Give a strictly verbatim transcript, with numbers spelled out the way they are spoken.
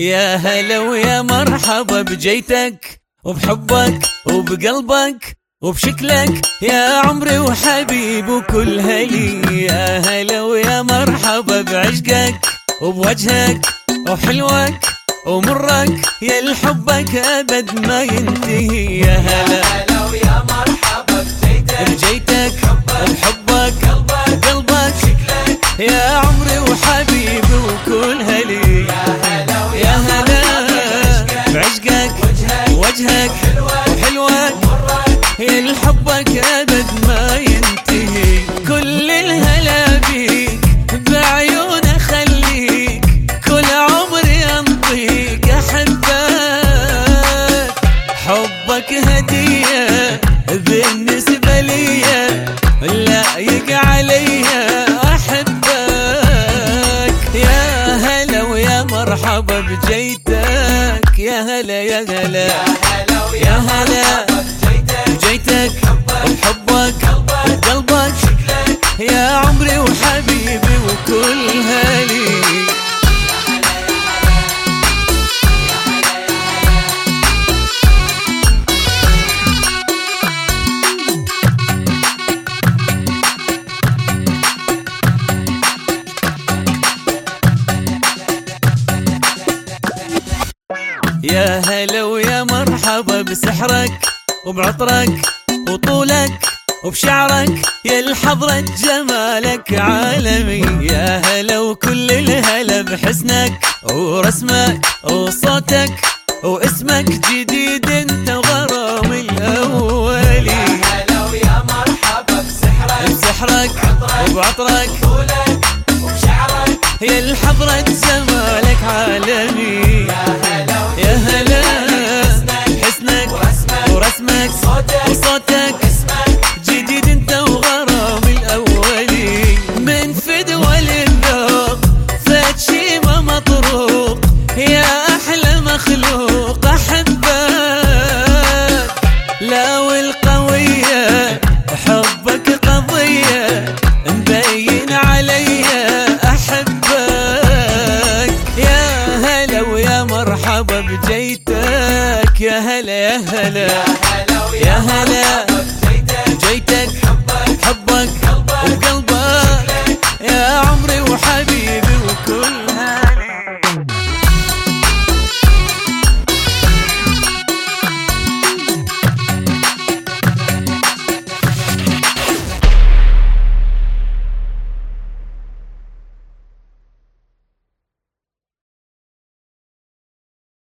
يا هلا ويا مرحبا بجيتك وبحبك وبقلبك وبشكلك يا عمري وحبيب وكل هلي. يا هلا ويا مرحبا بعشقك وبوجهك وحلوك ومرك يا الحبك أبد ما ينتهي. يا هلا ويا مرحبا بجيتك بجيتك وبحبك قلبك شكلك يا عمري وحبيبي وكل هلي. يا هلا بعشقك وجهك وحلوك يا الحبك أبد ما ينتهي. كل الهلا بيك بعيون خليك كل عمري أنطيك أحبك. حبك هدية بالنسبة لي لايق علي أحبك. يا هلا ويا مرحبا بجيتك يا هلا يا هلا يا هلا بجيتك وبحبك وبقلبك يا عمري وحبيبي وكل هلي. يا هلا ويا مرحبا بسحرك وبعطرك وطولك وبشعرك يا الحضرة جمالك عالمي. يا هلا وكل الهلا بحسنك ورسمك وصوتك واسمك جديد انت وغرامي الأولي. يا هلا ويا مرحبا بسحرك بسحرك وبعطرك وطولك وبشعرك يا الحضرة جمالك عالمي. يا هلا حسنك ورسمك وصوتك جديد انت وغرامي الأولي. من فدوى للذوق فات شي ما مطروق يا أحلى مخلوق أحبك. لا والقوية حبك قضية مبين علي أحبك. يا هلا ويا مرحبا بجيتك يا هلا يا هلا يا هلا